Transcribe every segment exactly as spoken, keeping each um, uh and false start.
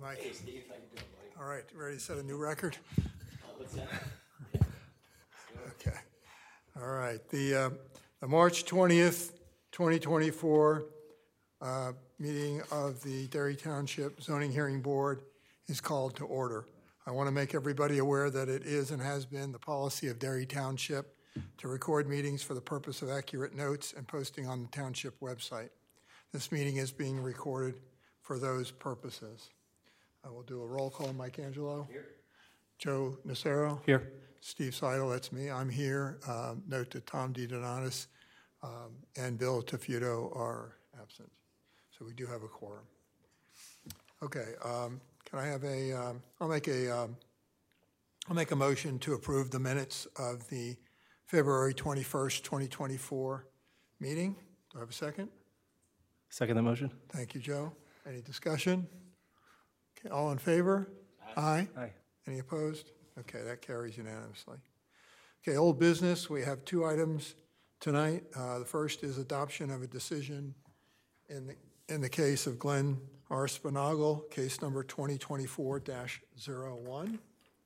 Mike. Hey, Steve. How you doing, buddy? All right, ready to set a new record? Uh, what's that? Okay. All right. The, uh, the March twentieth, twenty twenty-four uh, meeting of the Derry Township Zoning Hearing Board is called to order. I want to make everybody aware that it is and has been the policy of Derry Township to record meetings for the purpose of accurate notes and posting on the township website. This meeting is being recorded for those purposes. I will do a roll call. Mike Angelo. Here. Joe Nacero. Here. Steve Seidel, that's me. I'm here. Um, note that Tom DeDonatis um, and Bill Tafuto are absent. So we do have a quorum. Okay. Um, can I have a? Um, I'll make a. Um, I'll make a motion to approve the minutes of the February twenty-first, twenty twenty-four meeting. Do I have a second? Second the motion. Thank you, Joe. Any discussion? Okay, all in favor? Aye. Aye. Any opposed? Okay, that carries unanimously. Okay, old business, we have two items tonight. Uh, the first is adoption of a decision in the, in the case of Glenn R. Spinagle, case number twenty twenty-four dash zero one.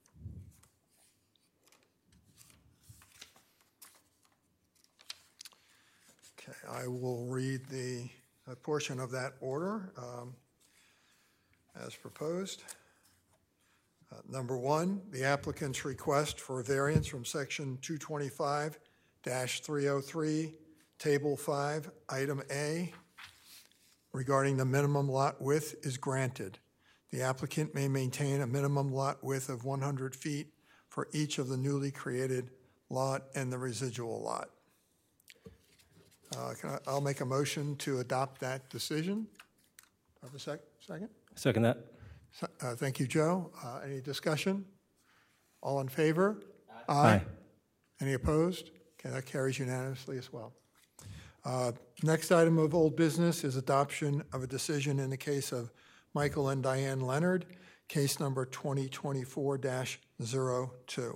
Okay, I will read the a portion of that order um, as proposed. Uh, number one, the applicant's request for a variance from section two twenty-five dash three oh three, table five, item A, regarding the minimum lot width is granted. The applicant may maintain a minimum lot width of one hundred feet for each of the newly created lot and the residual lot. Uh, can I, I'll make a motion to adopt that decision. Do I have a sec, second? Second that. Uh, thank you, Joe. Uh, any discussion? All in favor? Aye. Aye. Any opposed? Okay, that carries unanimously as well. Uh, next item of old business is adoption of a decision in the case of Michael and Diane Leonard, case number twenty twenty-four dash zero two.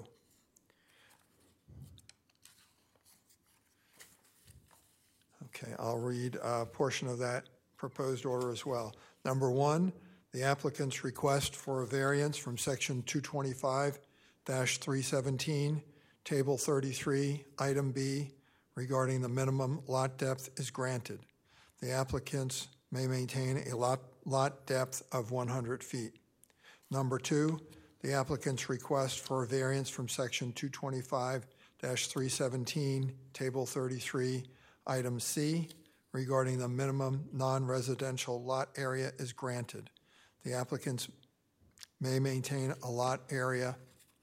Okay, I'll read a portion of that proposed order as well. Number one, the applicant's request for a variance from section two twenty-five dash three seventeen, table thirty-three, item B, regarding the minimum lot depth is granted. The applicants may maintain a lot, lot depth of one hundred feet. Number two, the applicant's request for a variance from section two twenty-five dash three seventeen, table thirty-three, item C, regarding the minimum non-residential lot area is granted. The applicants may maintain a lot area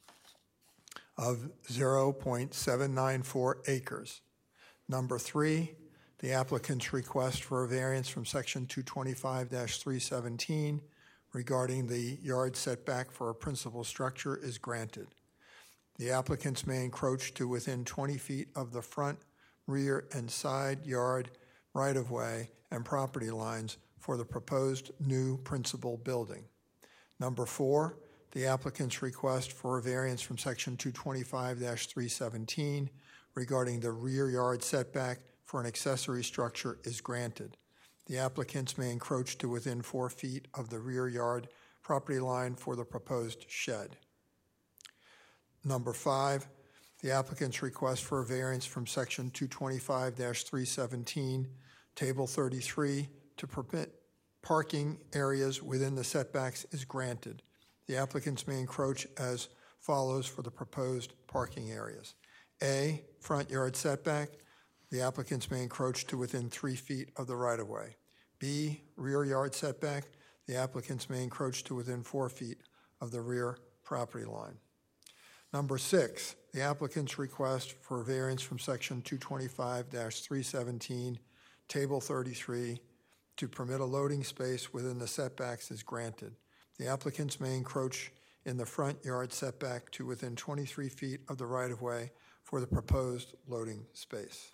of zero point seven nine four acres. Number three, the applicant's request for a variance from section two twenty-five dash three seventeen regarding the yard setback for a principal structure is granted. The applicants may encroach to within twenty feet of the front, rear, and side yard right-of-way and property lines for the proposed new principal building. Number four, the applicant's request for a variance from section two twenty-five dash three seventeen regarding the rear yard setback for an accessory structure is granted. The applicants may encroach to within four feet of the rear yard property line for the proposed shed. Number five, the applicant's request for a variance from section two twenty-five dash three seventeen, table thirty-three, to permit parking areas within the setbacks is granted. The applicants may encroach as follows for the proposed parking areas. A, front yard setback. The applicants may encroach to within three feet of the right-of-way. B, rear yard setback. The applicants may encroach to within four feet of the rear property line. Number six, the applicant's request for a variance from section two twenty-five dash three seventeen, table thirty-three, to permit a loading space within the setbacks is granted. The applicants may encroach in the front yard setback to within twenty-three feet of the right-of-way for the proposed loading space.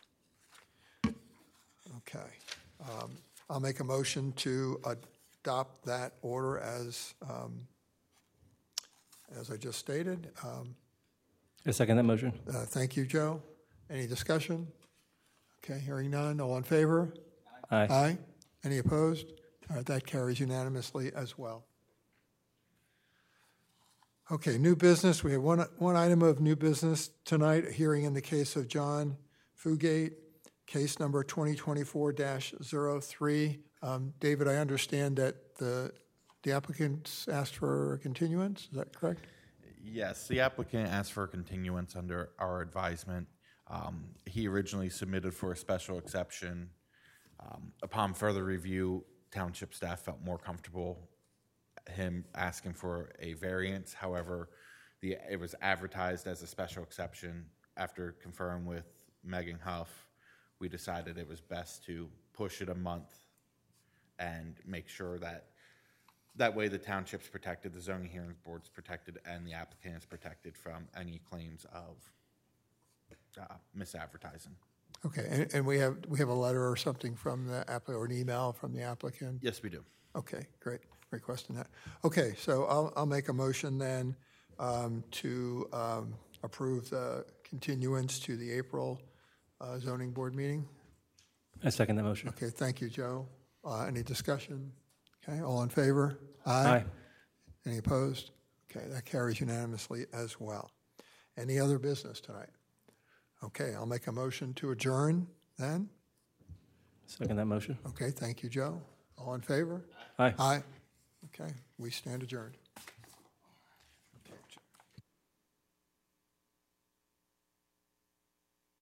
Okay. Um, I'll make a motion to adopt that order as, um, as I just stated. Um, I second that motion. uh, thank you, Joe. Any discussion? Okay, hearing none. All in favor? Aye. Aye. Any opposed? All right, that carries unanimously as well. Okay, new business. We have one, one item of new business tonight, a hearing in the case of John Fugate, case number twenty twenty-four dash zero three. Um, David, I understand that the, the applicants asked for a continuance, is that correct? Yes, the applicant asked for a continuance under our advisement. Um, he originally submitted for a special exception. Um, upon further review, township staff felt more comfortable him asking for a variance. However, the, it was advertised as a special exception. After conferring with Megan Huff, we decided it was best to push it a month and make sure that that way the township's protected, the zoning hearings board's protected, and the applicant is protected from any claims of uh, misadvertising. Okay, and, and we have, we have a letter or something from the applicant, or an email from the applicant? Yes, we do. Okay, great, requesting that. Okay, so I'll, I'll make a motion then um, to um, approve the continuance to the April uh, zoning board meeting. I second that motion. Okay, thank you, Joe. Uh, Any discussion? Okay, all in favor? Aye. Any opposed? Okay, that carries unanimously as well. Any other business tonight? Okay, I'll make a motion to adjourn then. Second that motion. Okay, thank you, Joe. All in favor? Aye. Aye. Okay, we stand adjourned.